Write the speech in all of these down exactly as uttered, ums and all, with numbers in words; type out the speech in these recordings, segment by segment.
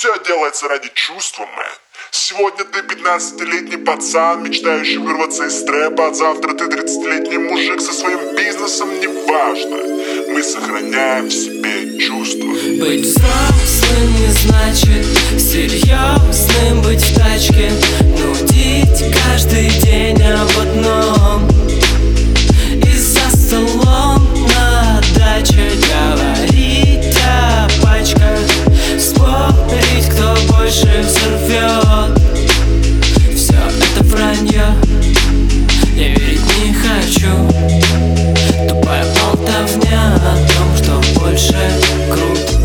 Все делается ради чувства, мэн. Сегодня ты пятнадцатилетний пацан, мечтающий вырваться из трэпа. А завтра ты тридцатилетний мужик со своим бизнесом, неважно. Мы сохраняем в себе чувства. Быть взрослым не значит серьезным быть в тачке. Нудить каждый день об одном. И за столом на даче говорить о пачках. Спорить, кто больше взорвет. Все это вранье, я верить не хочу. Тупая болтовня о том, что больше крут.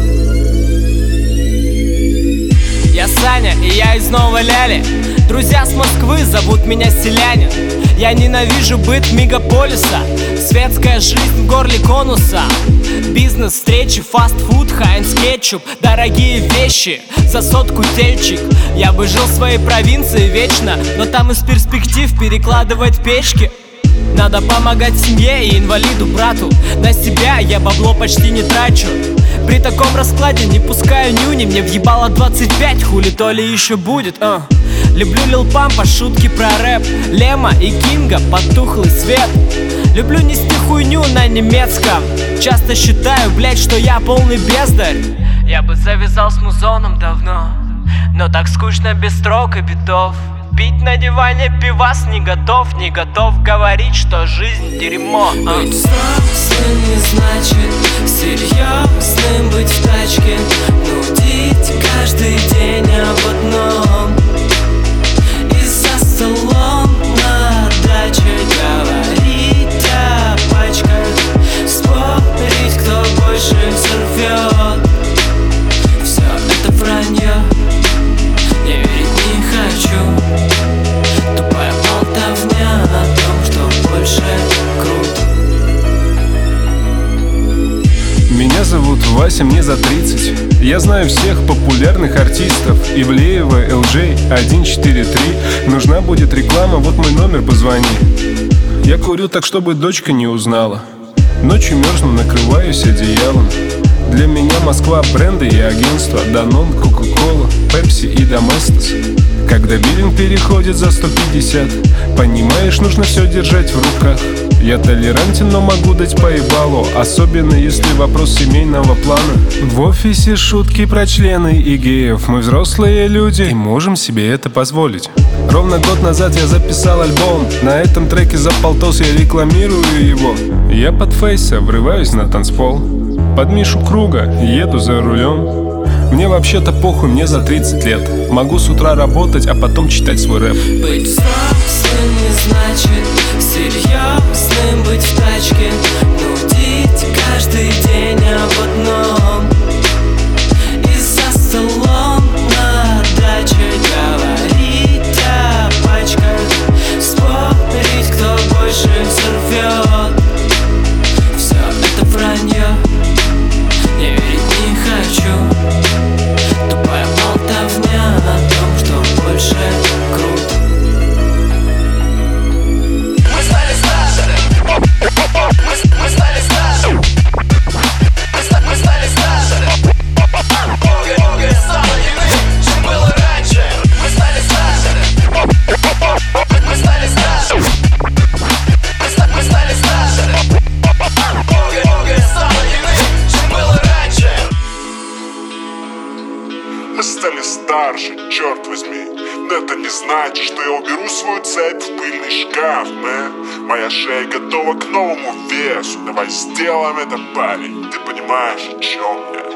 Я Саня, и я из Новой Ляли. Друзья с Москвы зовут меня Селянин. Я ненавижу быт мегаполиса. Светская жизнь в горле конуса. Бизнес, встречи, фастфуд, Хайнс кетчуп. Дорогие вещи за сотку тельчик. Я бы жил в своей провинции вечно, но там из перспектив перекладывать печки. Надо помогать семье и инвалиду брату. На себя я бабло почти не трачу. При таком раскладе не пускаю нюни. Мне въебало двадцать пять, хули то ли еще будет. uh. Люблю Лил Пампа, шутки про рэп, Лема и Кинга, потухлый свет. Люблю нести хуйню на немецком. Часто считаю, блять, что я полный бездарь. Я бы завязал с музоном давно, но так скучно без строк и битов. Пить на диване пивас не готов, не готов говорить, что жизнь дерьмо. а. Быть взрослым не значит серьезным быть в тачке. Нудить каждый день об одном. И за столом на даче говорить о пачках. Спорить, кто больше взорвет. Все это вранье, я верить не хочу. Тупая болтовня о том, что больше крут. Меня зовут Вася, мне за тридцать. Я знаю всех популярных артистов: Ивлеева, эл джей, один четыре три. Нужна будет реклама, вот мой номер, позвони. Я курю так, чтобы дочка не узнала. Ночью мерзну, накрываюсь одеялом. Для меня Москва бренды и агентства: Данон, Кока-Кола, Пепси и Доместос. Когда биллинг переходит за сто пятьдесят, понимаешь, нужно все держать в руках. Я толерантен, но могу дать поебалу, особенно если вопрос семейного плана. В офисе шутки про члены и геев. Мы взрослые люди и можем себе это позволить. Ровно год назад я записал альбом. На этом треке за полтос я рекламирую его. Я под фейса врываюсь на танцпол. Под Мишу Круга еду за рулем. Мне вообще-то похуй, мне за тридцать лет. Могу с утра работать, а потом читать свой рэп. Быть взрослым не значит серьезным быть в тачке. Нудить каждый день об одном. И за столом на даче говорить о пачках. Спорить, кто больше взорвет. Все это вранье, я верить не хочу. Тупая болтовня о том, что больше крут. Мы стали старше. Мы, мы стали старше. Мы, ста, мы стали старше. Бога, Бога стало иным, чем было раньше. Мы стали старше. Мы стали старше. Мы, ста, мы стали старше. Бога, Бога стало иным, чем было раньше. Мы стали старше, черт возьми. Но это не значит, что я уберу свою цепь в пыльный шкаф, мэн. Моя шея готова к новому весу. Давай сделаем это, парень. Ты понимаешь, о чем я?